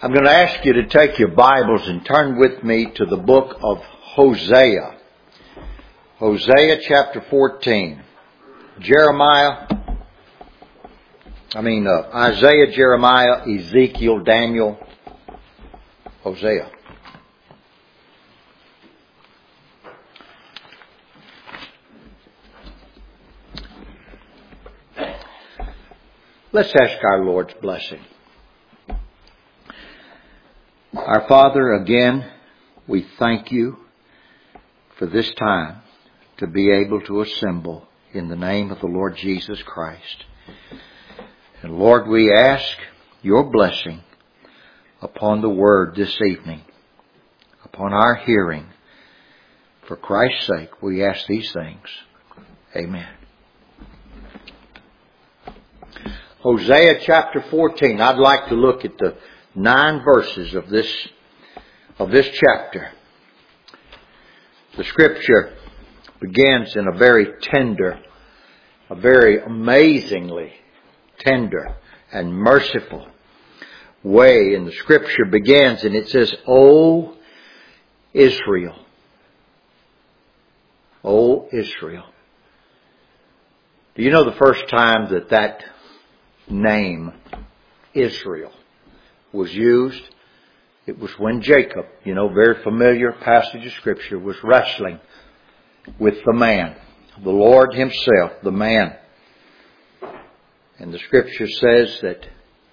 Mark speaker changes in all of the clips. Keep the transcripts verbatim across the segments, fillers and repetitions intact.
Speaker 1: I'm going to ask you to take your Bibles and turn with me to the book of Hosea. Hosea chapter fourteen. Jeremiah, I mean uh, Isaiah, Jeremiah, Ezekiel, Daniel, Hosea. Let's ask our Lord's blessing. Our Father, again, we thank you for this time to be able to assemble in the name of the Lord Jesus Christ. And Lord, we ask your blessing upon the word this evening, upon our hearing. For Christ's sake, we ask these things. Amen. Hosea chapter fourteen. I'd like to look at the nine verses of this, of this chapter. The scripture begins in a very tender, a very amazingly tender and merciful way. And the scripture begins and it says, O Israel. O Israel. Do you know the first time that that name, Israel, was used? It was when Jacob, you know, very familiar passage of scripture, was wrestling with the man, the Lord himself, the man. And the scripture says that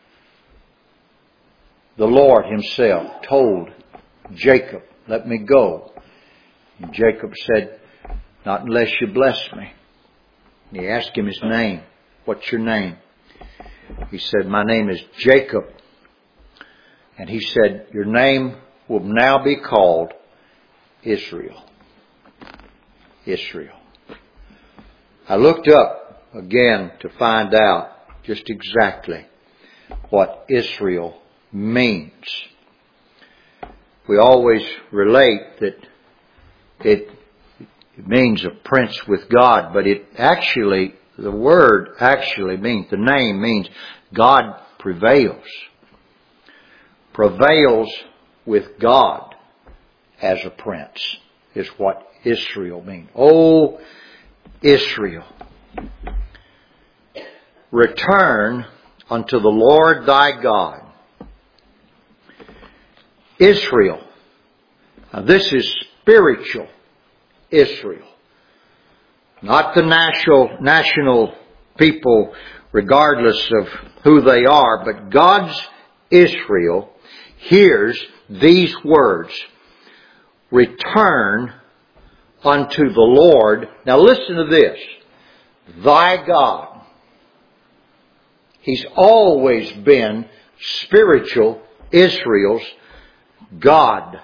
Speaker 1: the Lord himself told Jacob, let me go. And Jacob said, not unless you bless me. And he asked him his name. What's your name? He said, my name is Jacob. And he said, your name will now be called Israel. Israel. I looked up again to find out just exactly what Israel means. We always relate that it, it means a prince with God, but it actually, the word actually means, the name means God prevails. Prevails with God as a prince is what Israel means. O Israel, return unto the Lord thy God. Israel. Now this is spiritual Israel. Not the national, national people regardless of who they are, but God's Israel hears these words. Return unto the Lord. Now listen to this. Thy God. He's always been spiritual Israel's God.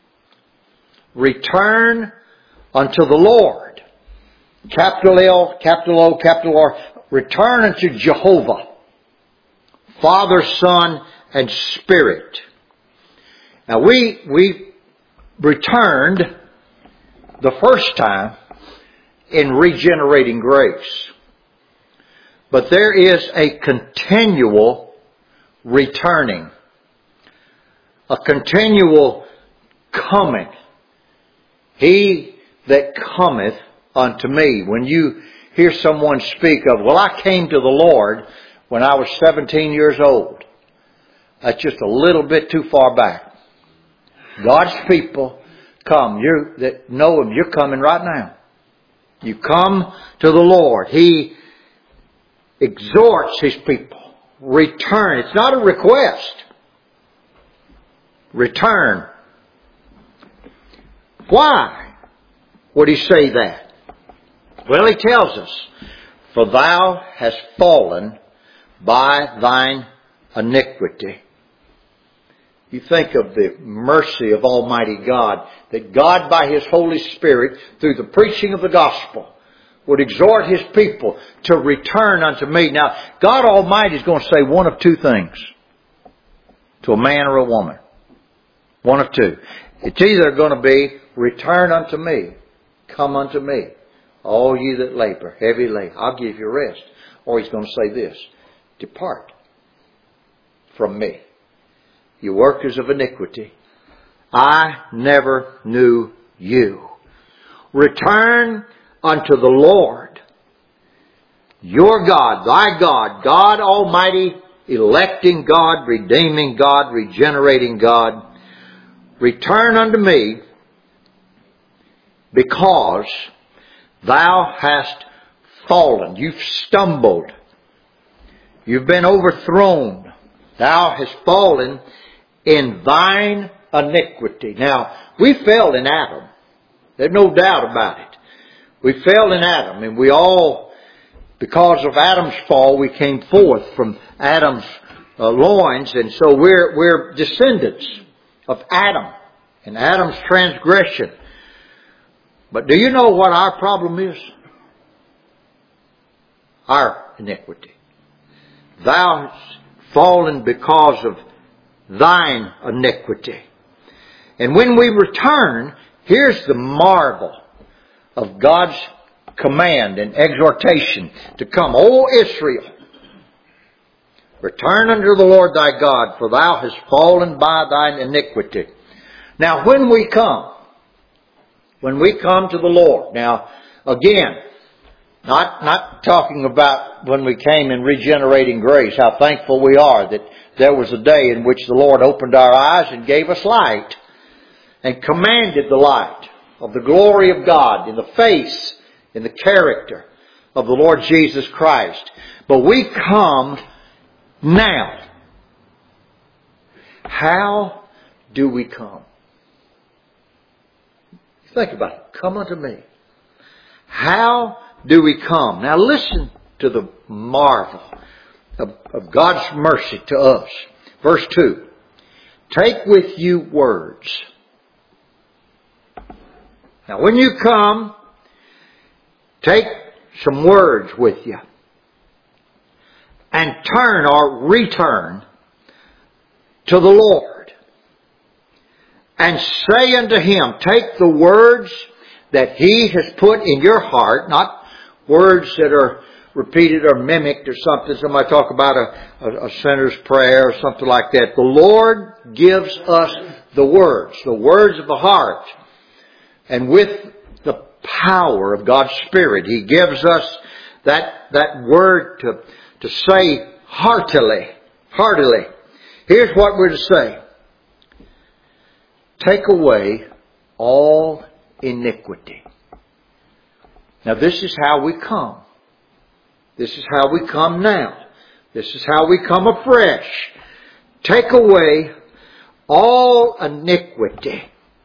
Speaker 1: Return unto the Lord. Capital L, capital O, capital R. Return unto Jehovah. Father, Son, and Spirit. Now we, we returned the first time in regenerating grace. But there is a continual returning. A continual coming. He that cometh unto me. When you hear someone speak of, well, I came to the Lord when I was seventeen years old. That's just a little bit too far back. God's people come. You that know Him, you're coming right now. You come to the Lord. He exhorts His people. Return. It's not a request. Return. Why would He say that? Well, He tells us, for thou hast fallen by thine iniquity. You think of the mercy of Almighty God, that God by His Holy Spirit, through the preaching of the gospel, would exhort His people to return unto me. Now, God Almighty is going to say one of two things to a man or a woman. One of two. It's either going to be, return unto me, come unto me, all ye that labor, heavy laden, I'll give you rest. Or He's going to say this, depart from me. you workers of iniquity. I never knew you. Return unto the Lord, your God, thy God, God Almighty, electing God, redeeming God, regenerating God. Return unto me, because thou hast fallen. You've stumbled. You've been overthrown. Thou hast fallen in thine iniquity. Now, we fell in Adam. There's no doubt about it. We fell in Adam, and we all, because of Adam's fall, we came forth from Adam's uh, loins, and so we're, we're descendants of Adam and Adam's transgression. But do you know what our problem is? Our iniquity. Thou hast fallen because of thine iniquity. And when we return, here's the marvel of God's command and exhortation to come. O Israel, return unto the Lord thy God, for thou hast fallen by thine iniquity. Now when we come, when we come to the Lord, now again, not, not talking about when we came in regenerating grace, how thankful we are that there was a day in which the Lord opened our eyes and gave us light and commanded the light of the glory of God in the face, in the character of the Lord Jesus Christ. But we come now. How do we come? Think about it. Come unto me. How do we come? Now listen to the marvel of, of God's mercy to us. Verse two. Take with you words. Now when you come, take some words with you. And turn or return to the Lord. And say unto Him, take the words that He has put in your heart, not words that are repeated or mimicked or something. Somebody talk about a, a, a sinner's prayer or something like that. The Lord gives us the words, the words of the heart. And with the power of God's Spirit, He gives us that, that word to, to say heartily, heartily. Here's what we're to say. Take away all iniquity. Now this is how we come. This is how we come now. This is how we come afresh. Take away all iniquity.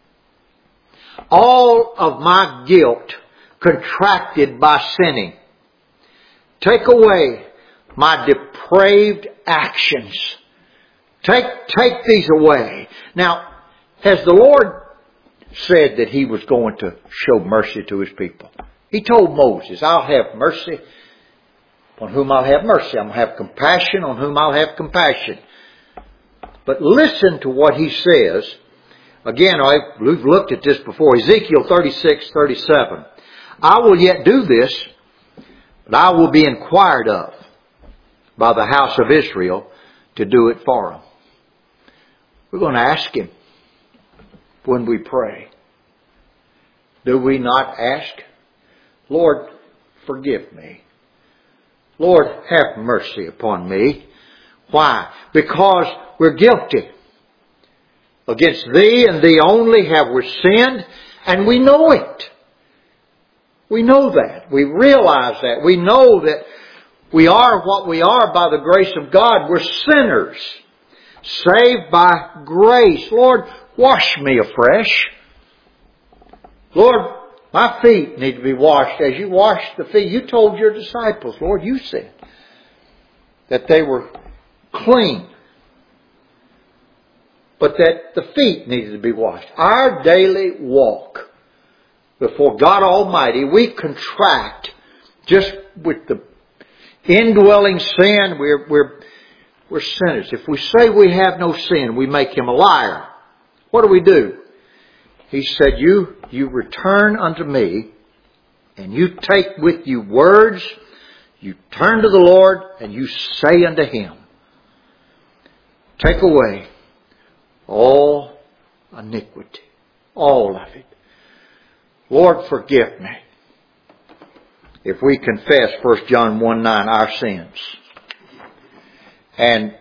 Speaker 1: All of my guilt contracted by sinning. Take away my depraved actions. Take, take these away. Now, has the Lord said that He was going to show mercy to His people? He told Moses, I'll have mercy on whom I'll have mercy. I'm going to have compassion on whom I'll have compassion. But listen to what He says. Again, we've looked at this before. Ezekiel thirty-six, thirty-seven. I will yet do this, but I will be inquired of by the house of Israel to do it for them. We're going to ask Him when we pray. Do we not ask, Lord, forgive me. Lord, have mercy upon me. Why? Because we're guilty. Against Thee and Thee only have we sinned, and we know it. We know that. We realize that. We know that we are what we are by the grace of God. We're sinners, saved by grace. Lord, wash me afresh. Lord, my feet need to be washed as You washed the feet. You told Your disciples, Lord, You said that they were clean, but that the feet needed to be washed. Our daily walk before God Almighty, we contract just with the indwelling sin. We're, we're, we're sinners. If we say we have no sin, we make Him a liar. What do we do? He said, you, you return unto me, and you take with you words, you turn to the Lord, and you say unto Him, take away all iniquity. All of it. Lord, forgive me. If we confess, First John one nine, our sins. And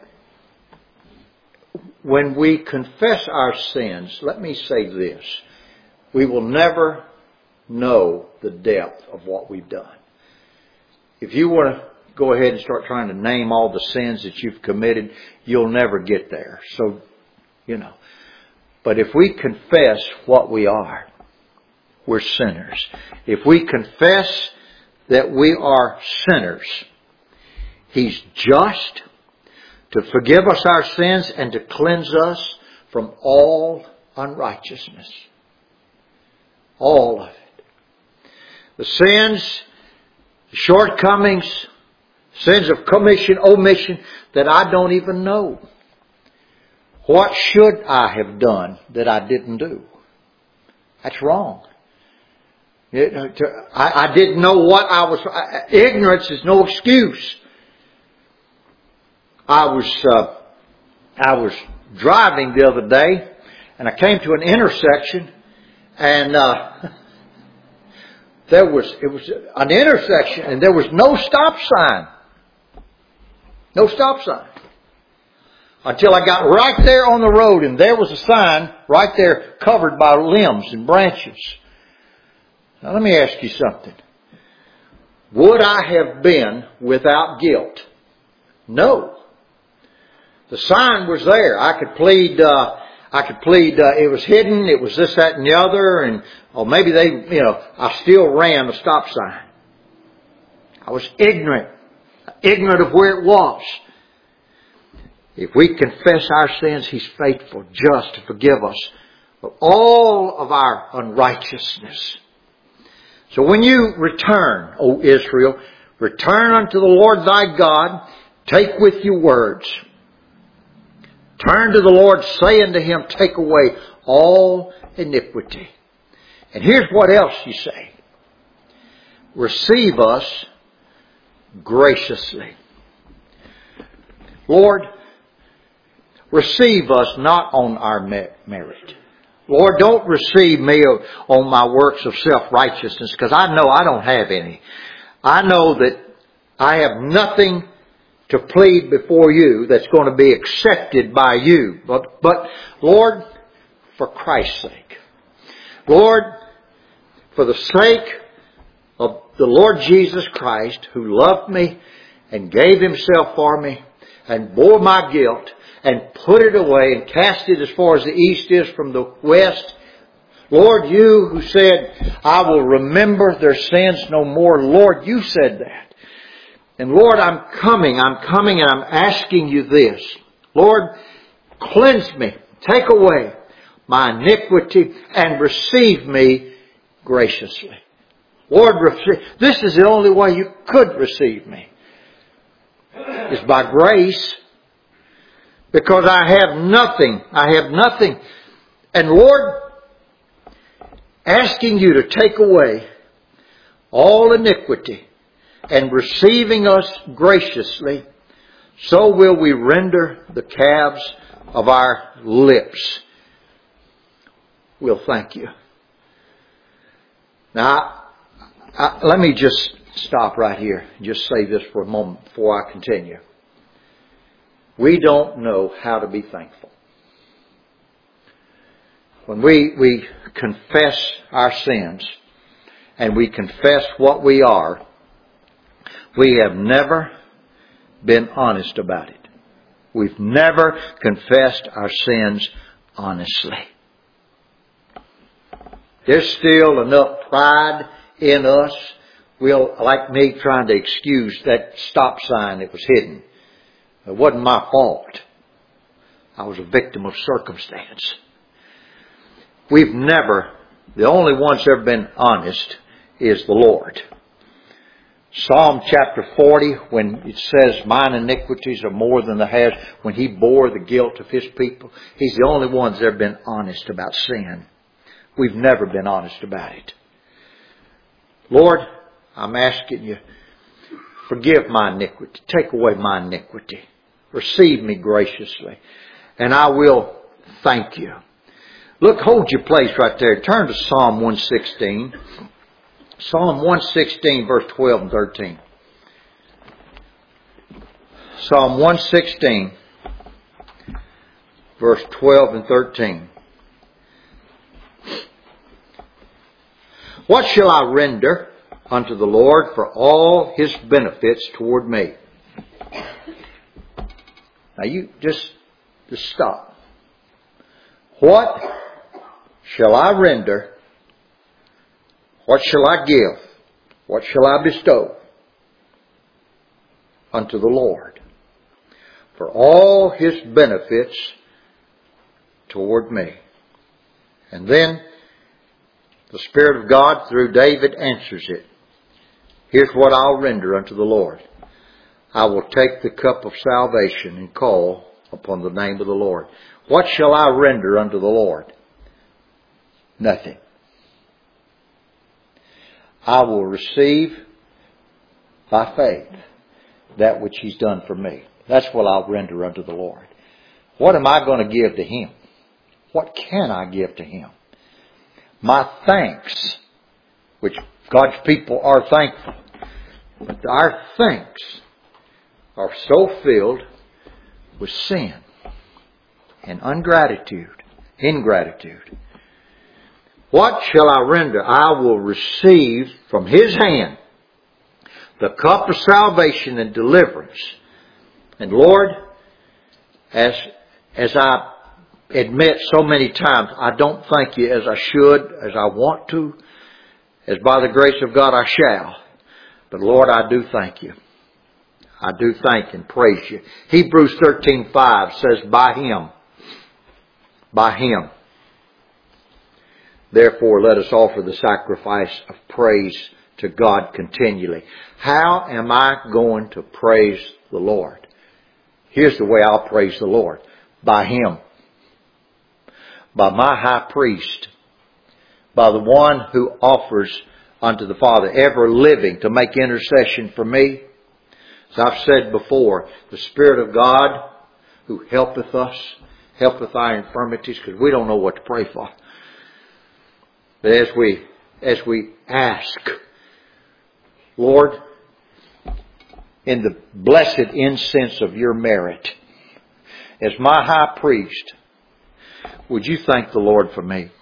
Speaker 1: when we confess our sins, let me say this. We will never know the depth of what we've done. If you want to go ahead and start trying to name all the sins that you've committed, you'll never get there. So, you know. But if we confess what we are, we're sinners. If we confess that we are sinners, He's just to forgive us our sins and to cleanse us from all unrighteousness. All of it. The sins, the shortcomings, sins of commission, omission that I don't even know. What should I have done that I didn't do? That's wrong. It, I, I didn't know what I was. Ignorance is no excuse. I was uh, I was driving the other day, and I came to an intersection, and uh, there was it was an intersection, and there was no stop sign. No stop sign. Until I got right there on the road, and there was a sign right there covered by limbs and branches. Now let me ask you something. Would I have been without guilt? No. The sign was there. I could plead, uh, I could plead, uh, it was hidden, it was this, that, and the other, and, or maybe they, you know, I still ran the stop sign. I was ignorant. Ignorant of where it was. If we confess our sins, He's faithful, just to forgive us of all of our unrighteousness. So when you return, O Israel, return unto the Lord thy God, take with you words. Turn to the Lord, say unto Him, take away all iniquity. And here's what else you say. Receive us graciously. Lord, receive us not on our merit. Lord, don't receive me on my works of self-righteousness, because I know I don't have any. I know that I have nothing to plead before you that's going to be accepted by you. But, but Lord, for Christ's sake. Lord, for the sake of the Lord Jesus Christ, who loved me and gave Himself for me and bore my guilt and put it away and cast it as far as the east is from the west. Lord, you who said, I will remember their sins no more. Lord, you said that. And Lord, I'm coming, I'm coming and I'm asking you this. Lord, cleanse me, take away my iniquity and receive me graciously. Lord, this is the only way you could receive me. Is by grace. Because I have nothing. I have nothing. And Lord, asking you to take away all iniquity and receiving us graciously, so will we render the calves of our lips. We'll thank you. Now, I, I, let me just stop right here and just say this for a moment before I continue. We don't know how to be thankful. When we, we confess our sins and we confess what we are, we have never been honest about it. We've never confessed our sins honestly. There's still enough pride in us. We'll, like me trying to excuse that stop sign that was hidden. It wasn't my fault. I was a victim of circumstance. We've never, the only ones that have been honest is the Lord. Psalm chapter forty, when it says, mine iniquities are more than the hairs, when He bore the guilt of His people, He's the only ones that have been honest about sin. We've never been honest about it. Lord, I'm asking you, forgive my iniquity. Take away my iniquity. Receive me graciously. And I will thank you. Look, hold your place right there. Turn to Psalm one sixteen. Psalm one sixteen, verse twelve and thirteen. Psalm one sixteen, verse twelve and thirteen. What shall I render unto the Lord for all His benefits toward me? Now you just, just stop. What shall I render? What shall I give? What shall I bestow unto the Lord for all His benefits toward me? And then the Spirit of God through David answers it. Here's what I'll render unto the Lord. I will take the cup of salvation and call upon the name of the Lord. What shall I render unto the Lord? Nothing. I will receive by faith that which He's done for me. That's what I'll render unto the Lord. What am I going to give to Him? What can I give to Him? My thanks, which God's people are thankful. But our thanks are so filled with sin and ungratitude, ingratitude. What shall I render? I will receive from His hand the cup of salvation and deliverance. And Lord, as, as I admit so many times, I don't thank You as I should, as I want to, as by the grace of God I shall. But Lord, I do thank You. I do thank and praise You. Hebrews thirteen five says, by Him, by Him, therefore let us offer the sacrifice of praise to God continually. How am I going to praise the Lord? Here's the way I'll praise the Lord. By Him. By my high priest. By the one who offers unto the Father, ever living to make intercession for me. As I've said before, the Spirit of God who helpeth us, helpeth our infirmities, because we don't know what to pray for. But as we, as we ask, Lord, in the blessed incense of Your merit, as my high priest, would You thank the Lord for me?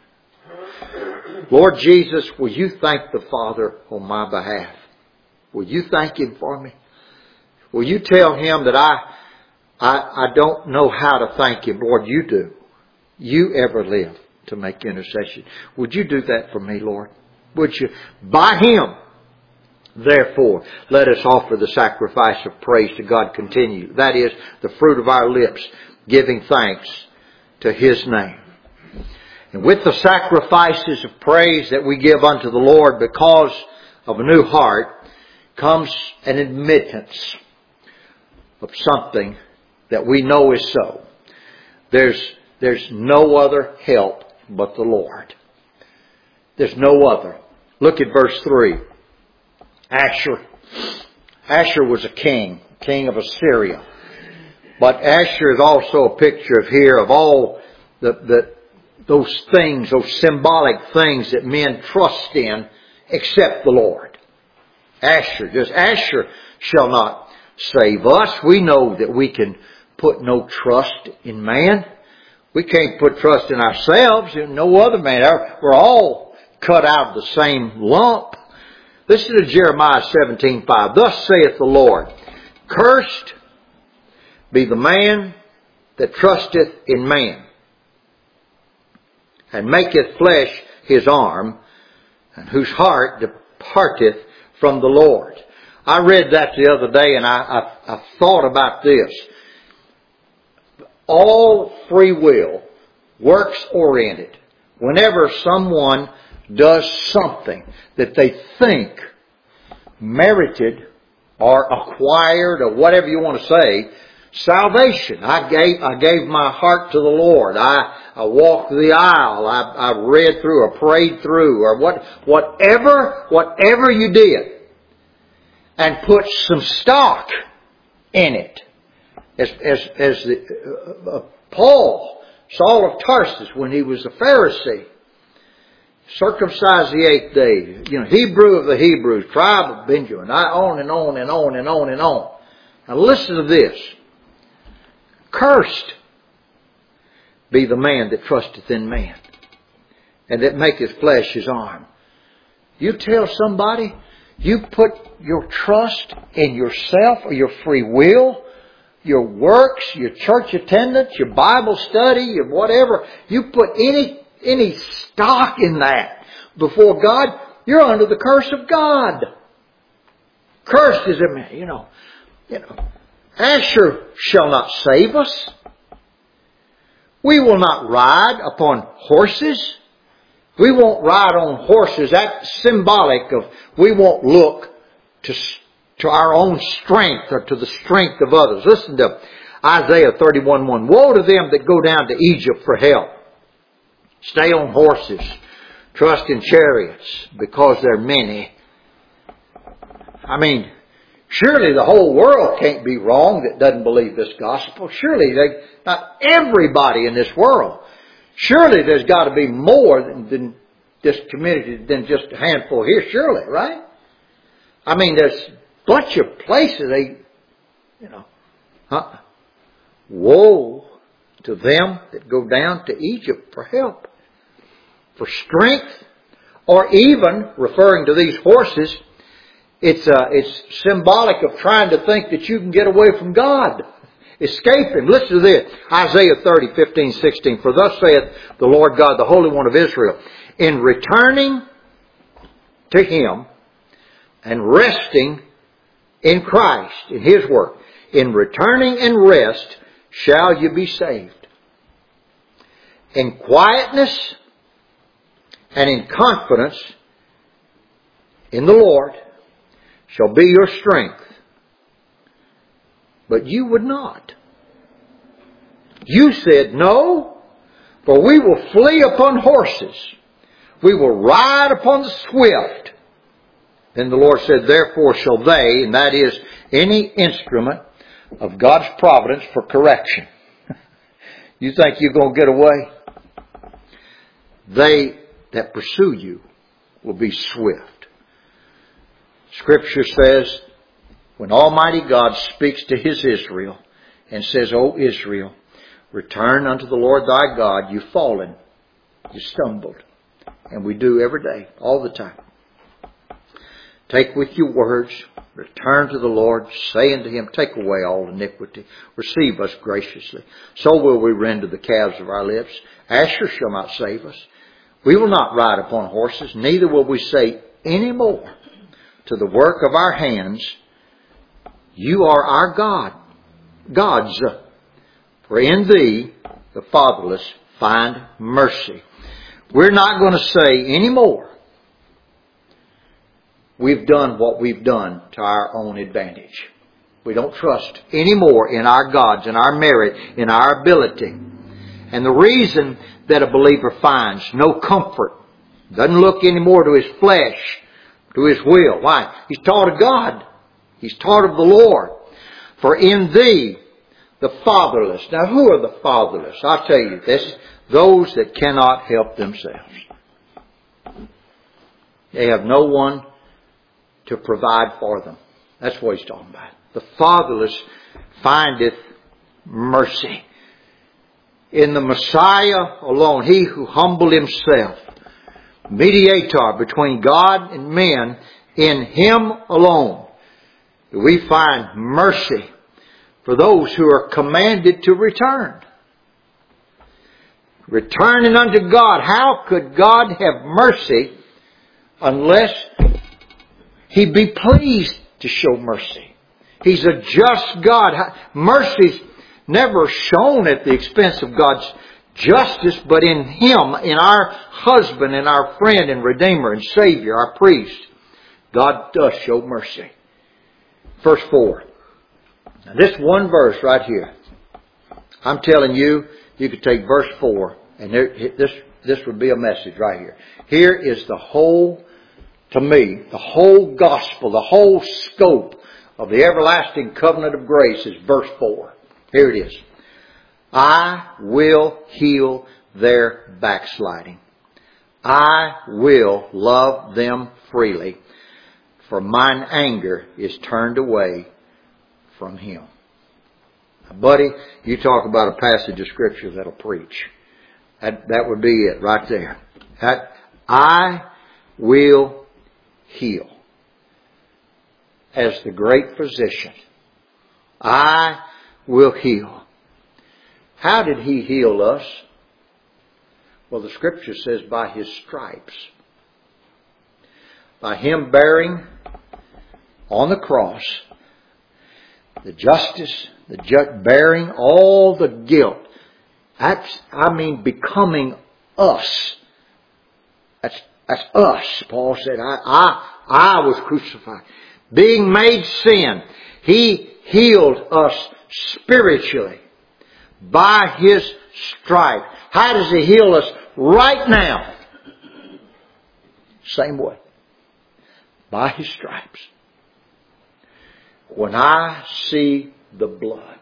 Speaker 1: Lord Jesus, will You thank the Father on my behalf? Will You thank Him for me? Will You tell Him that I, I, I don't know how to thank Him? Lord, You do. You ever live to make intercession. Would You do that for me, Lord? Would You? By Him, therefore, let us offer the sacrifice of praise to God continue. That is the fruit of our lips, giving thanks to His name. And with the sacrifices of praise that we give unto the Lord because of a new heart comes an admittance of something that we know is so. There's, there's no other help but the Lord. There's no other. Look at verse three. Ashur. Ashur was a king, king of Assyria. But Ashur is also a picture of here of all the, the those things, those symbolic things that men trust in except the Lord. Ashur, just Ashur shall not save us. We know that we can put no trust in man. We can't put trust in ourselves, in no other man. We're all cut out of the same lump. Listen to Jeremiah seventeen five. Thus saith the Lord, cursed be the man that trusteth in man, and maketh flesh his arm, and whose heart departeth from the Lord. I read that the other day, and I, I, I thought about this. All free will, works oriented. Whenever someone does something that they think merited or acquired or whatever you want to say, salvation. I gave, I gave my heart to the Lord. I, I walked the aisle. I, I read through or prayed through or what, whatever, whatever you did, and put some stock in it. As, as, as the, uh, uh, Paul Saul of Tarsus when he was a Pharisee. Circumcised the eighth day. You know, Hebrew of the Hebrews, tribe of Benjamin. I on and on and on and on and on. Now listen to this. Cursed be the man that trusteth in man, and that maketh flesh his arm. You tell somebody you put your trust in yourself or your free will, your works, your church attendance, your Bible study, your whatever. You put any any stock in that before God, you're under the curse of God. Cursed is a man, you know. You know, Asher shall not save us. We will not ride upon horses. We won't ride on horses. That's symbolic of we won't look to, to our own strength or to the strength of others. Listen to Isaiah thirty-one one. Woe to them that go down to Egypt for help. Stay on horses. Trust in chariots because they're many. I mean, surely the whole world can't be wrong that doesn't believe this gospel. Surely they, not everybody in this world. Surely there's got to be more than, than this community than just a handful here. Surely, right? I mean, there's a bunch of places they, you know. Huh? Woe to them that go down to Egypt for help, for strength, or even, referring to these horses, It's uh, it's symbolic of trying to think that you can get away from God. Escape Him. Listen to this. Isaiah thirty, fifteen, sixteen. For thus saith the Lord God, the Holy One of Israel, in returning to Him and resting in Christ, in His work, in returning and rest shall you be saved. In quietness and in confidence in the Lord shall be your strength. But you would not. You said, no, for we will flee upon horses. We will ride upon the swift. Then the Lord said, therefore shall they, and that is any instrument of God's providence for correction. You think you're going to get away? They that pursue you will be swift. Scripture says, when Almighty God speaks to His Israel and says, O Israel, return unto the Lord thy God, you've fallen, you stumbled. And we do every day, all the time. Take with you words, return to the Lord, say unto Him, take away all iniquity, receive us graciously. So will we render the calves of our lips. Asher shall not save us. We will not ride upon horses, neither will we say any more to the work of our hands, you are our God, gods. For in Thee, the fatherless, find mercy. We're not going to say any more, we've done what we've done to our own advantage. We don't trust any more in our gods, in our merit, in our ability. And the reason that a believer finds no comfort, doesn't look anymore to his flesh, to his will. Why? He's taught of God. He's taught of the Lord. For in Thee, the fatherless. Now, who are the fatherless? I'll tell you this. Those that cannot help themselves. They have no one to provide for them. That's what He's talking about. The fatherless findeth mercy. In the Messiah alone, He who humbled Himself, mediator between God and men, in Him alone do we find mercy for those who are commanded to return. Returning unto God. How could God have mercy unless He be pleased to show mercy? He's a just God. Mercy's never shown at the expense of God's justice, but in Him, in our husband and our friend and Redeemer and Savior, our priest, God does show mercy. Verse four. Now this one verse right here, I'm telling you, you could take verse four, and there, this this would be a message right here. Here is the whole, to me, the whole gospel, the whole scope of the everlasting covenant of grace is verse four. Here it is. I will heal their backsliding. I will love them freely, for mine anger is turned away from him. Buddy, you talk about a passage of Scripture that'll preach. That, that would be it right there. That, I will heal. As the great physician, I will heal. How did he heal us? Well, the Scripture says by his stripes. By him bearing on the cross the justice, the ju- bearing all the guilt. That's, I mean, becoming us. That's, that's us. Paul said, I, I, I was crucified. Being made sin. He healed us spiritually by his stripe. How does he heal us right now? Same way. By his stripes. When I see the blood,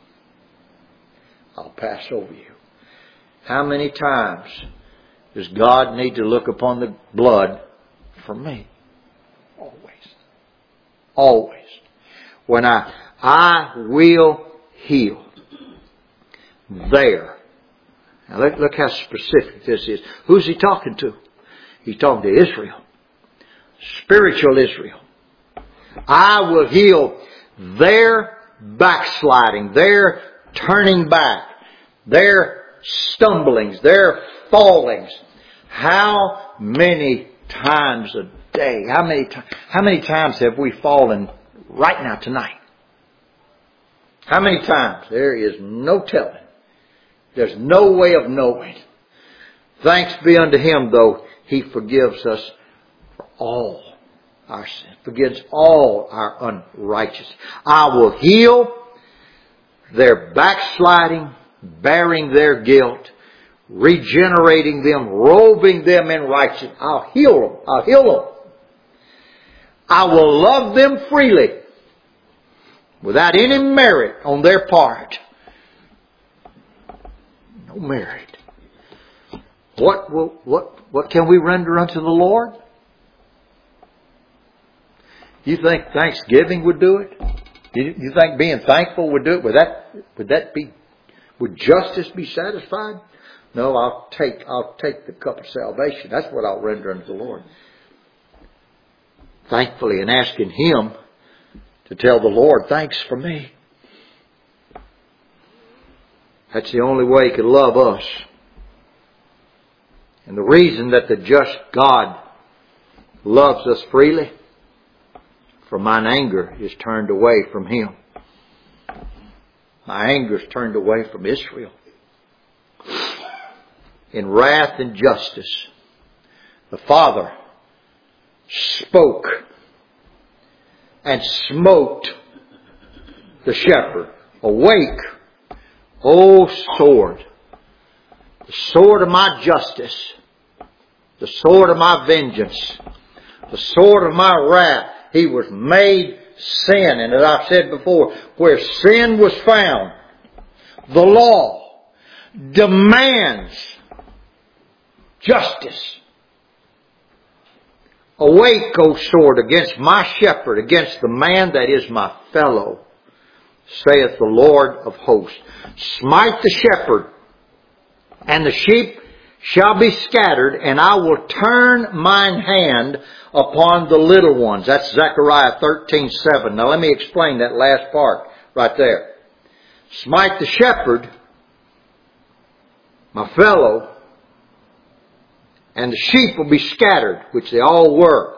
Speaker 1: I'll pass over you. How many times does God need to look upon the blood for me? Always. Always. When I, I will heal. There. Now look, look how specific this is. Who's he talking to? He's talking to Israel. Spiritual Israel. I will heal their backsliding, their turning back, their stumblings, their fallings. How many times a day, how many, how many times have we fallen right now tonight? How many times? There is no telling. There's no way of knowing. Thanks be unto him, though, he forgives us for all our sin, forgives all our unrighteousness. I will heal their backsliding, bearing their guilt, regenerating them, robing them in righteousness. I'll heal them. I'll heal them. I will love them freely, without any merit on their part. No merit. What will, what, what can we render unto the Lord? You think Thanksgiving would do it? You, you think being thankful would do it? Would that, would that be, would justice be satisfied? No, I'll take, I'll take the cup of salvation. That's what I'll render unto the Lord. Thankfully, and asking him to tell the Lord, thanks for me. That's the only way he could love us. And the reason that the just God loves us freely, for mine anger is turned away from him. My anger is turned away from Israel. In wrath and justice, the Father spoke and smote the shepherd. Awake, O sword, the sword of my justice, the sword of my vengeance, the sword of my wrath. He was made sin. And as I've said before, where sin was found, the law demands justice. Awake, O sword, against my shepherd, against the man that is my fellow, saith the Lord of hosts. Smite the shepherd, and the sheep shall be scattered, and I will turn mine hand upon the little ones. That's Zechariah thirteen seven. Now let me explain that last part right there. Smite the shepherd, my fellow, and the sheep will be scattered, which they all were.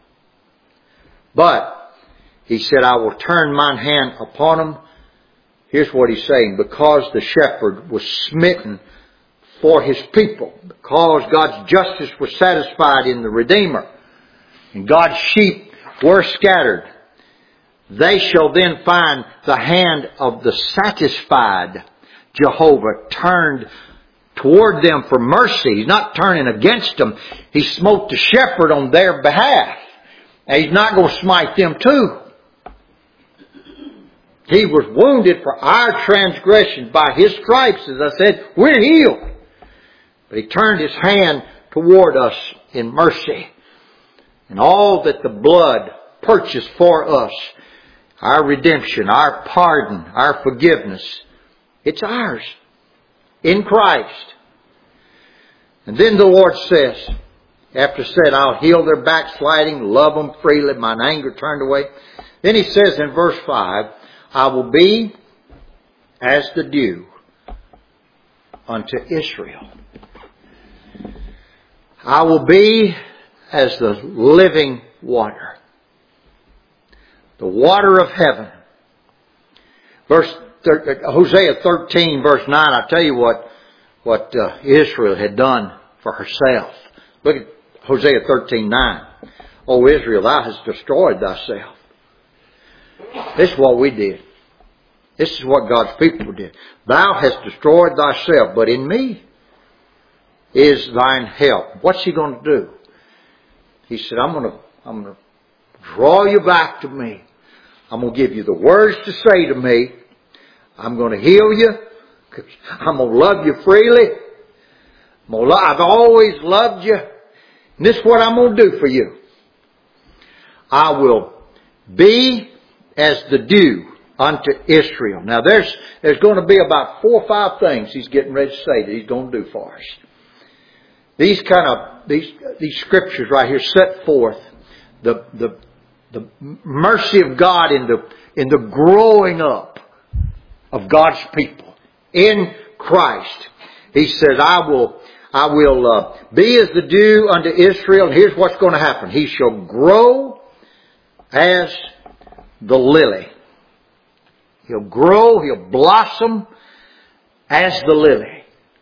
Speaker 1: But he said, I will turn mine hand upon them. Here's what he's saying. Because the shepherd was smitten for his people. Because God's justice was satisfied in the Redeemer. And God's sheep were scattered. They shall then find the hand of the satisfied Jehovah turned toward them for mercy. He's not turning against them. He smote the shepherd on their behalf. And he's not going to smite them too. He was wounded for our transgressions. By His stripes, as I said, we're healed. But He turned His hand toward us in mercy. And all that the blood purchased for us, our redemption, our pardon, our forgiveness, it's ours in Christ. And then the Lord says, after said, I'll heal their backsliding, love them freely, mine anger turned away. Then He says in verse five, I will be as the dew unto Israel. I will be as the living water. The water of heaven. Verse Hosea thirteen verse nine, I tell you what, what uh, Israel had done for herself. Look at Hosea thirteen nine. O Israel, thou hast destroyed thyself. This is what we did. This is what God's people did. Thou hast destroyed thyself, but in me is thine help. What's He going to do? He said, I'm going to, I'm going to draw you back to me. I'm going to give you the words to say to me. I'm going to heal you. I'm going to love you freely. I'm going to lo- I've always loved you. And this is what I'm going to do for you. I will be as the dew unto Israel. Now there's, there's going to be about four or five things He's getting ready to say that He's going to do for us. These kind of, these, these scriptures right here set forth the, the, the mercy of God in the, in the growing up of God's people in Christ. He says, I will, I will uh, be as the dew unto Israel. And here's what's going to happen. He shall grow as the lily. He'll grow, he'll blossom as the lily.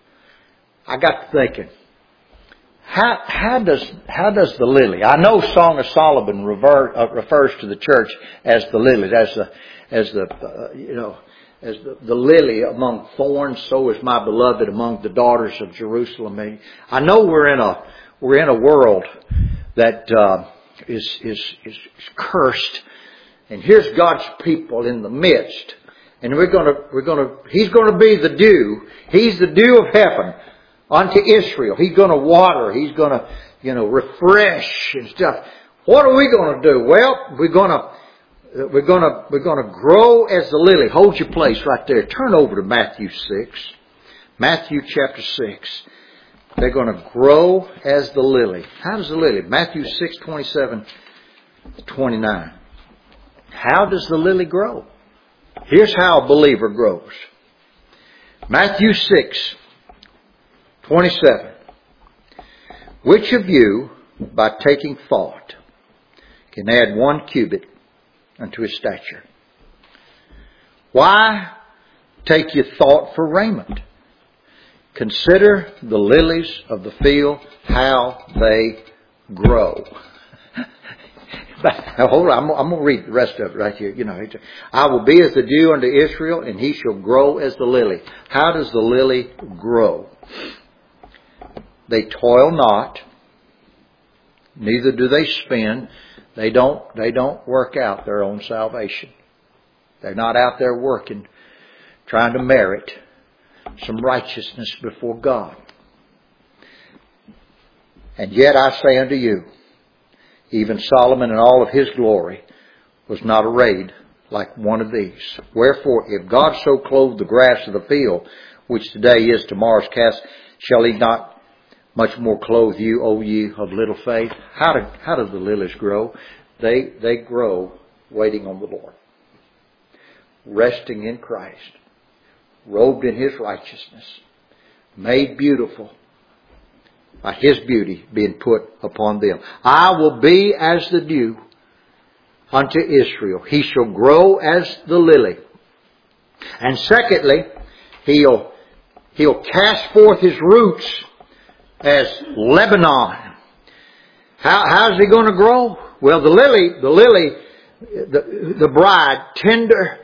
Speaker 1: I got to thinking, how, how does, how does the lily, I know Song of Solomon rever, uh, refers to the church as the lily, as the, as the, uh, you know, as the, the lily among thorns, so is my beloved among the daughters of Jerusalem. I know we're in a, we're in a world that, uh, is, is, is cursed. And here's God's people in the midst. And we're gonna, we're gonna, He's gonna be the dew. He's the dew of heaven unto Israel. He's gonna water. He's gonna, you know, refresh and stuff. What are we gonna do? Well, we're gonna, we're gonna, we're gonna grow as the lily. Hold your place right there. Turn over to Matthew six. Matthew chapter six. They're gonna grow as the lily. How does the lily? Matthew six, twenty-seven to twenty-nine. How does the lily grow? Here's how a believer grows. Matthew six, twenty-seven. Which of you, by taking thought, can add one cubit unto his stature? Why take ye thought for raiment? Consider the lilies of the field, how they grow. Hold on, I'm, I'm going to read the rest of it right here. You know, I will be as the dew unto Israel, and he shall grow as the lily. How does the lily grow? They toil not, neither do they spin. They don't, they don't work out their own salvation. They're not out there working, trying to merit some righteousness before God. And yet I say unto you, even Solomon in all of his glory was not arrayed like one of these. Wherefore, if God so clothe the grass of the field, which today is tomorrow's cast, shall He not much more clothe you, O ye of little faith? How do, how do the lilies grow? They, they grow waiting on the Lord. Resting in Christ. Robed in His righteousness. Made beautiful by His beauty being put upon them. I will be as the dew unto Israel. He shall grow as the lily. And secondly, He'll, He'll cast forth His roots as Lebanon. How, how's He going to grow? Well, the lily, the lily, the, the bride, tender,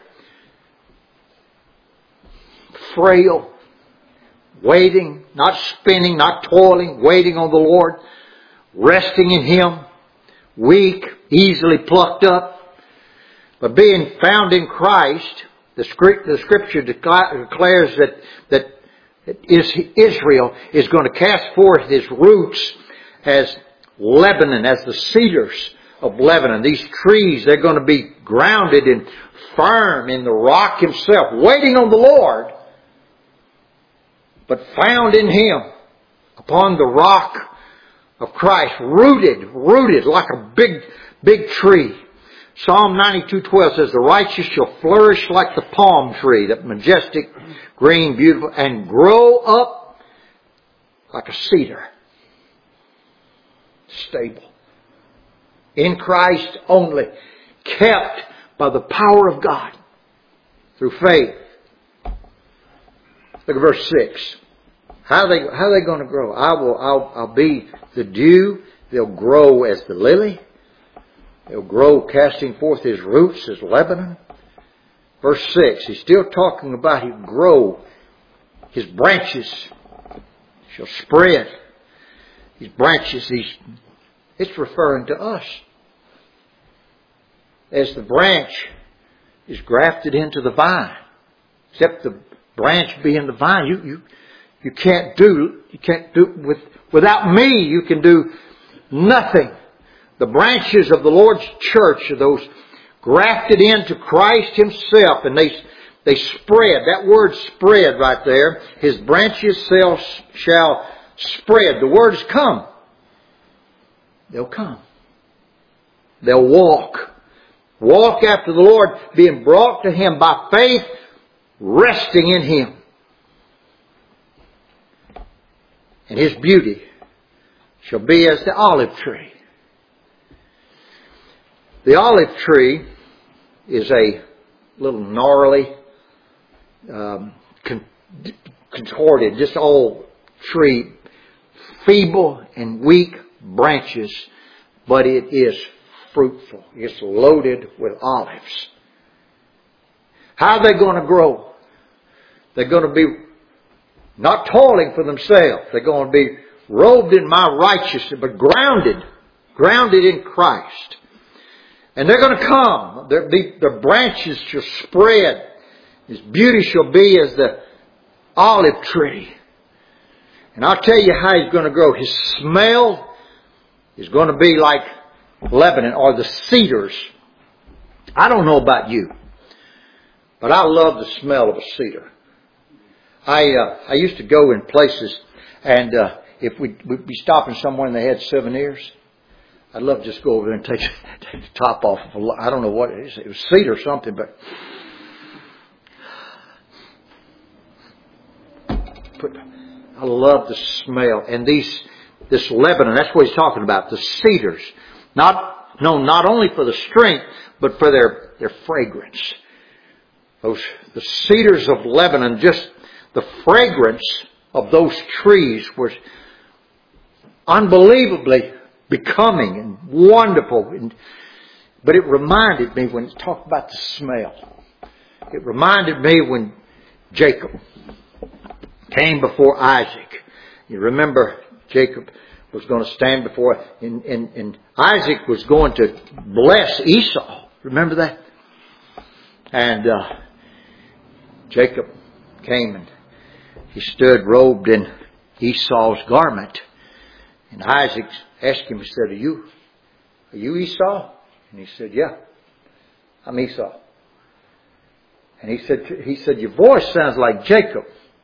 Speaker 1: frail, waiting, not spinning, not toiling, waiting on the Lord, resting in Him, weak, easily plucked up. But being found in Christ, The scripture declares that, that Israel is going to cast forth his roots as Lebanon, as the cedars of Lebanon. These trees, they're going to be grounded and firm in the rock himself, waiting on the Lord, but found in Him upon the rock of Christ, rooted, rooted like a big, big tree. Psalm ninety-two twelve says, the righteous shall flourish like the palm tree, that majestic, green, beautiful, and grow up like a cedar. Stable. In Christ only. Kept by the power of God. Through faith. Look at verse six. How are they, how are they going to grow? I will, I'll, I'll be the dew. They'll grow as the lily. They'll grow casting forth his roots as Lebanon. Verse six, he's still talking about he'll grow. His branches shall spread. These branches, these, it's referring to us. As the branch is grafted into the vine. Except the branch being the vine, you, you, you can't do, you can't do, with, without me, you can do nothing. The branches of the Lord's church are those grafted into Christ Himself, and they they spread. That word spread right there. His branches shall, shall spread. The word is come. They'll come. They'll walk. Walk after the Lord, being brought to Him by faith, resting in Him. And His beauty shall be as the olive tree. The olive tree is a little gnarly, um, con- contorted, just old tree, feeble and weak branches, but it is fruitful. It's loaded with olives. How are they going to grow? They're going to be not toiling for themselves. They're going to be robed in my righteousness, but grounded, grounded in Christ. And they're going to come. The branches shall spread. His beauty shall be as the olive tree. And I'll tell you how he's going to grow. His smell is going to be like Lebanon or the cedars. I don't know about you, but I love the smell of a cedar. I uh, I used to go in places, and uh, if we, we'd be stopping somewhere and they had souvenirs, I'd love to just go over there and take, take the top off of a, I don't know what it is. It was cedar or something, but put, I love the smell. And these, this Lebanon, that's what he's talking about. The cedars. Not, no, not only for the strength, but for their, their fragrance. Those, the cedars of Lebanon, just the fragrance of those trees was unbelievably becoming and wonderful. And, but it reminded me when it talked about the smell. It reminded me when Jacob came before Isaac. You remember Jacob was going to stand before, and, and, and Isaac was going to bless Esau. Remember that? And uh, Jacob came and he stood robed in Esau's garment. And Isaac asked him, he said, are you, are you Esau? And he said, yeah, I'm Esau. And he said, he said, your voice sounds like Jacob.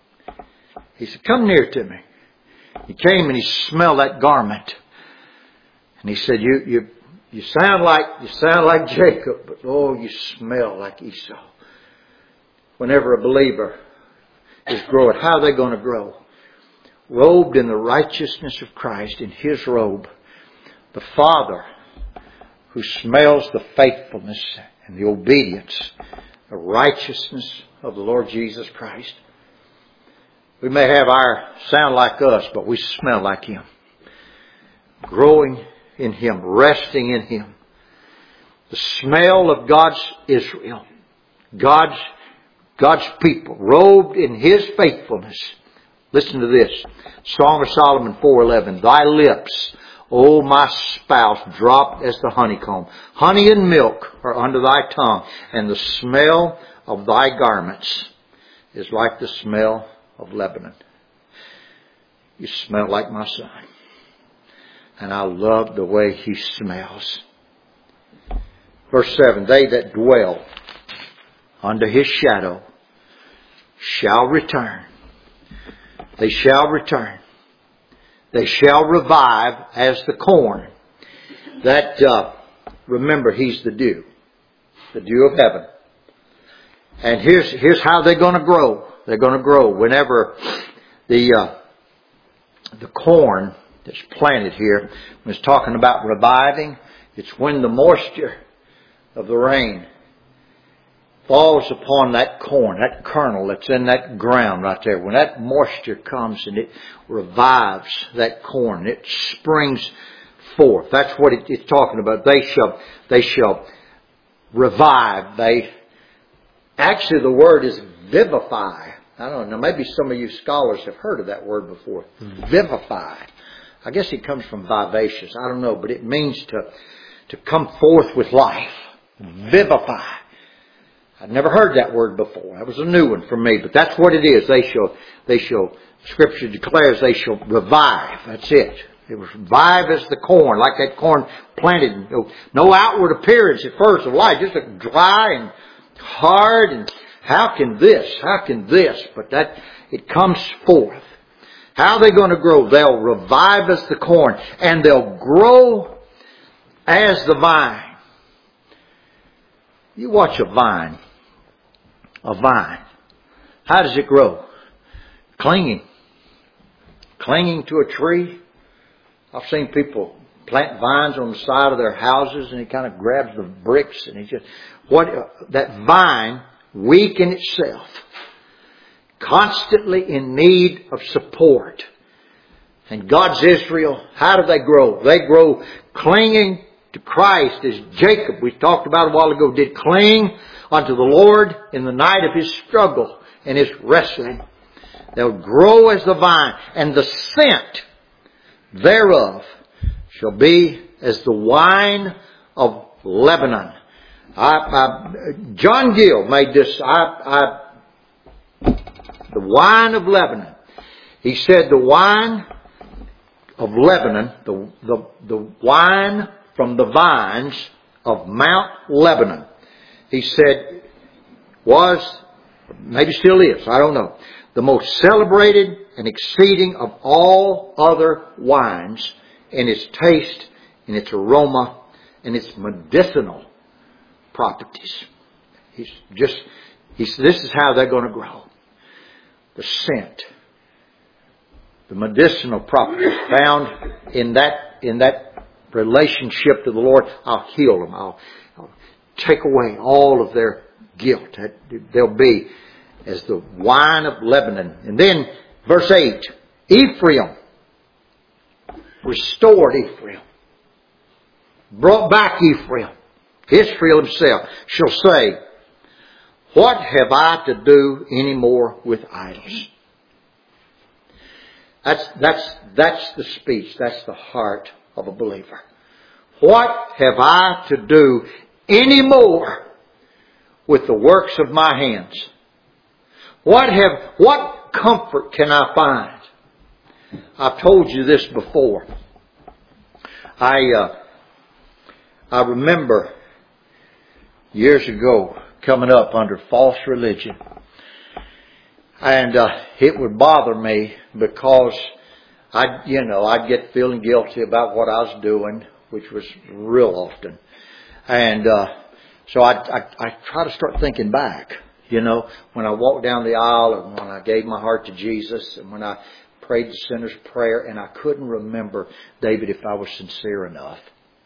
Speaker 1: He said, come near to me. He came and he smelled that garment. And he said, you, you, you sound like, you sound like Jacob, but oh, you smell like Esau. Whenever a believer is growing, how are they going to grow? Robed in the righteousness of Christ, in His robe. The Father who smells the faithfulness and the obedience, the righteousness of the Lord Jesus Christ. We may have our sound like us, but we smell like Him. Growing in Him, resting in Him. The smell of God's Israel. God's, God's people, robed in His faithfulness. Listen to this. Song of Solomon four eleven. Thy lips, O my spouse, drop as the honeycomb. Honey and milk are under thy tongue, and the smell of thy garments is like the smell of Lebanon. You smell like my son. And I love the way he smells. Verse seven, they that dwell under his shadow shall return. They shall return. They shall revive as the corn. That, uh, remember, he's the dew. The dew of heaven. And here's, here's how they're going to grow. They're going to grow whenever the, uh, the corn that's planted here, when it's talking about reviving, it's when the moisture of the rain falls upon that corn, that kernel that's in that ground right there. When that moisture comes and it revives that corn, it springs forth. That's what it, it's talking about. They shall, they shall revive. They, actually the word is vivify. I don't know, maybe some of you scholars have heard of that word before. Vivify. I guess it comes from vivacious. I don't know, but it means to, to come forth with life. Vivify. I'd never heard that word before. That was a new one for me, but that's what it is. They shall, they shall, Scripture declares they shall revive. That's it. It was revive as the corn, like that corn planted. No, no outward appearance at first of life, just a dry and hard. And how can this? How can this? But that, it comes forth. How are they going to grow? They'll revive as the corn, and they'll grow as the vine. You watch a vine. A vine. How does it grow? Clinging. Clinging to a tree. I've seen people plant vines on the side of their houses, and he kind of grabs the bricks, and he just, what, that vine, weak in itself, constantly in need of support. And God's Israel, how do they grow? They grow clinging to Christ, as Jacob, we talked about a while ago, did cling unto the Lord in the night of his struggle and his wrestling. They'll grow as the vine, and the scent thereof shall be as the wine of Lebanon. I, I, John Gill made this, I, I, the wine of Lebanon. He said the wine of Lebanon, the, the, the wine from the vines of Mount Lebanon, he said, was, maybe still is, I don't know, the most celebrated and exceeding of all other wines in its taste, in its aroma, and its medicinal properties. He's just, he said, this is how they're going to grow. The scent, the medicinal properties found in that, in that relationship to the Lord. I'll heal them. I'll, I'll take away all of their guilt. They'll be as the wine of Lebanon. And then verse eight, Ephraim, restored Ephraim, brought back Ephraim, Israel himself, shall say, what have I to do any more with idols? That's, that's, that's the speech. That's the heart of a believer. What have I to do any more with the works of my hands? What have, what comfort can I find? I've told you this before. I, uh, I remember years ago coming up under false religion. And, uh, it would bother me because I, you know, I'd get feeling guilty about what I was doing, which was real often. And, uh, so I, I, I try to start thinking back, you know, when I walked down the aisle and when I gave my heart to Jesus and when I prayed the sinner's prayer, and I couldn't remember, David, if I was sincere enough.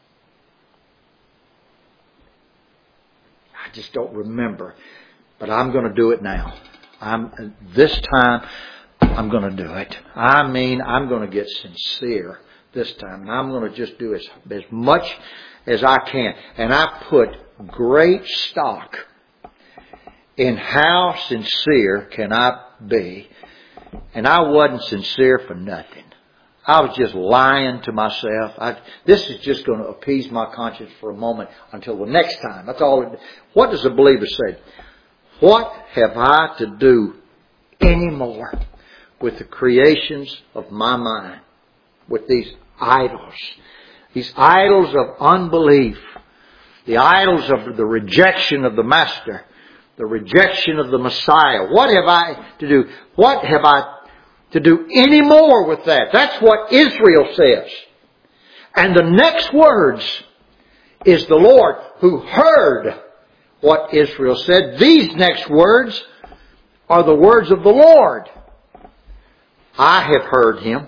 Speaker 1: I just don't remember. But I'm going to do it now. I'm, this time, I'm going to do it. I mean, I'm going to get sincere this time. And I'm going to just do as, as much as I can. And I put great stock in how sincere can I be. And I wasn't sincere for nothing. I was just lying to myself. I, this is just going to appease my conscience for a moment until the next time. That's all. It, what does a believer say? what have I to do anymore with the creations of my mind? With these idols. These idols of unbelief. The idols of the rejection of the Master. The rejection of the Messiah. What have I to do? What have I to do any more with that? That's what Israel says. And the next words is the Lord who heard what Israel said. These next words are the words of the Lord. I have heard Him.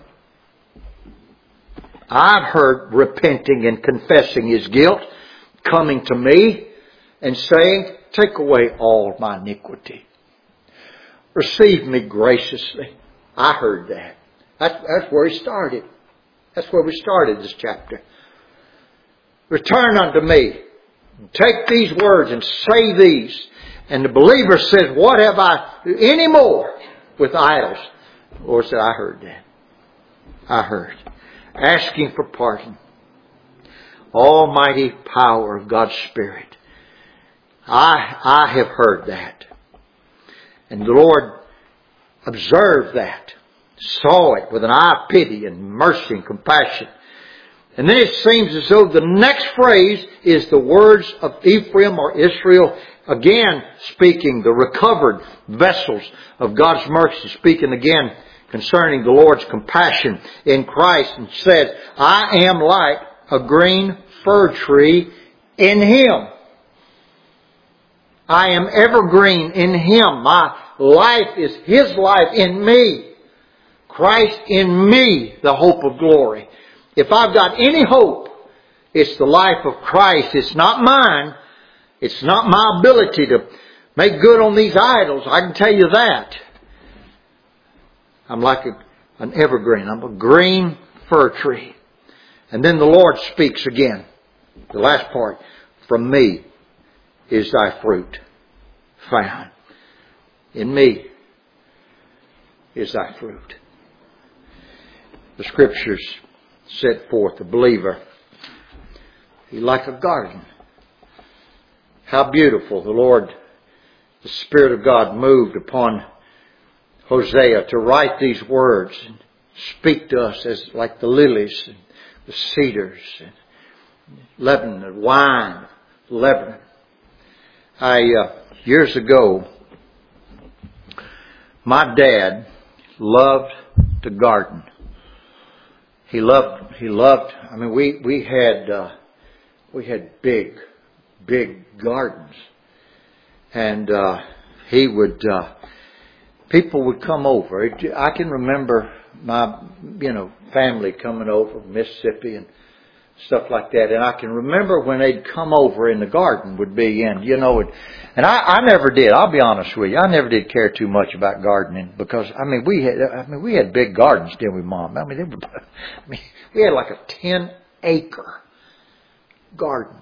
Speaker 1: I've heard repenting and confessing his guilt, coming to me and saying, take away all my iniquity. Receive me graciously. I heard that. That's, that's where he started. That's where we started this chapter. Return unto me. Take these words and say these. And the believer says, what have I to do any more with idols? The Lord said, I heard that. I heard. Asking for pardon. Almighty power of God's Spirit. I, I have heard that. And the Lord observed that. Saw it with an eye of pity and mercy and compassion. And then it seems as though the next phrase is the words of Ephraim or Israel, again speaking, the recovered vessels of God's mercy, speaking again concerning the Lord's compassion in Christ, and said, I am like a green fir tree in Him. I am evergreen in Him. My life is His life in me. Christ in me, the hope of glory. If I've got any hope, it's the life of Christ. It's not mine. It's not my ability to make good on these idols. I can tell you that. I'm like a, an evergreen. I'm a green fir tree. And then the Lord speaks again. The last part. From me is thy fruit found. In me is thy fruit. The Scriptures set forth the believer. He's like a garden. How beautiful the Lord, the Spirit of God moved upon Hosea to write these words and speak to us as like the lilies and the cedars and Lebanon, and wine, Lebanon. I, uh, years ago, my dad loved to garden. He loved, he loved, I mean, we, we had, uh, we had big, big gardens. And, uh, he would, uh, people would come over. I can remember my, you know, family coming over from Mississippi and stuff like that. And I can remember when they'd come over and the garden would be in, you know, and, and I, I never did. I'll be honest with you. I never did care too much about gardening because, I mean, we had, I mean, we had big gardens, didn't we, Mom? I mean, they were, I mean, we had like a ten acre garden.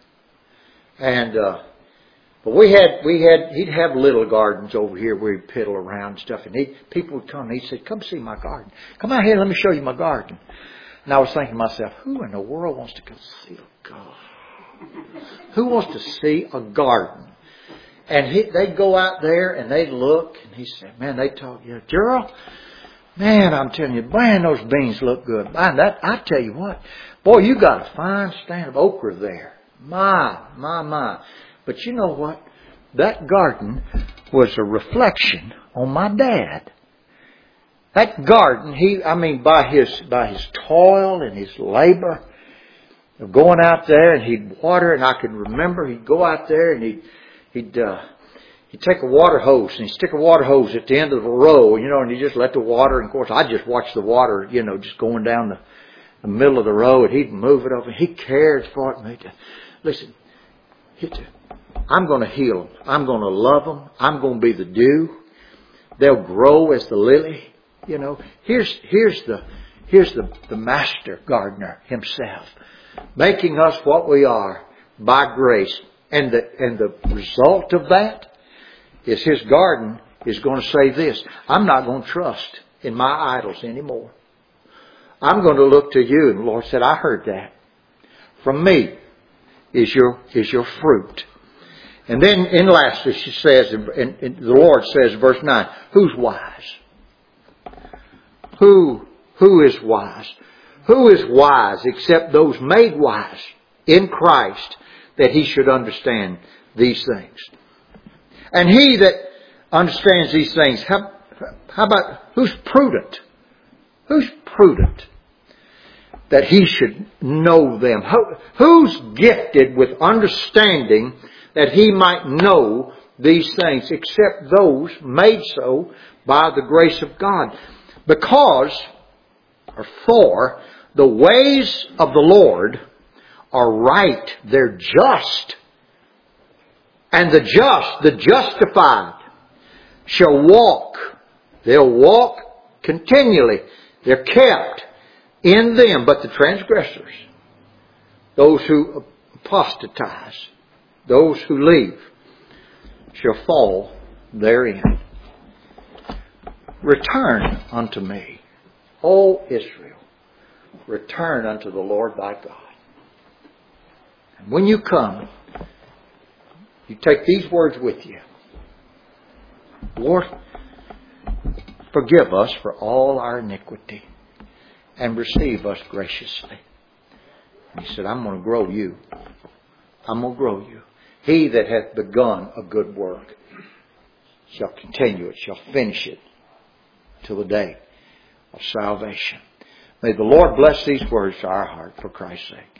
Speaker 1: And, uh, but we had, we had, he'd have little gardens over here where he'd piddle around and stuff. And he, people would come and he'd say, come see my garden. Come out here, let me show you my garden. And I was thinking to myself, who in the world wants to go see a garden? Who wants to see a garden? And he, they'd go out there and they'd look and he said, man, they talk, you know, Gerald, man, I'm telling you, man, those beans look good. Man, that, I tell you what, boy, you got a fine stand of okra there. My, my, my. But you know what? That garden was a reflection on my dad. That garden, he, I mean, by his, by his toil and his labor of going out there and he'd water, and I can remember he'd go out there and he'd, he'd, uh, he'd take a water hose and he'd stick a water hose at the end of the row, you know, and he just let the water, and of course I just watched the water, you know, just going down the, the middle of the row, and he'd move it over. He cared for it. Made Listen, I'm going to heal them. I'm going to love them. I'm going to be the dew. They'll grow as the lily. You know, here's here's the here's the, the master gardener himself, making us what we are by grace. And the and the result of that is his garden is going to say this: I'm not going to trust in my idols anymore. I'm going to look to you. And the Lord said, I heard that. From me is your is your fruit. And then, and lastly, she says, and, and the Lord says, verse nine, who's wise? Who, who is wise? Who is wise except those made wise in Christ, that he should understand these things? And he that understands these things, how, how about, who's prudent? Who's prudent that he should know them? Who, who's gifted with understanding that he might know these things, except those made so by the grace of God? Because, or for, the ways of the Lord are right. They're just. And the just, the justified, shall walk. They'll walk continually. They're kept in them. But the transgressors, those who apostatize, those who leave, shall fall therein. Return unto me, O Israel. Return unto the Lord thy God. And when you come, you take these words with you. Lord, forgive us for all our iniquity and receive us graciously. And he said, I'm going to grow you. I'm going to grow you. He that hath begun a good work shall continue it, shall finish it till the day of salvation. May the Lord bless these words to our heart for Christ's sake.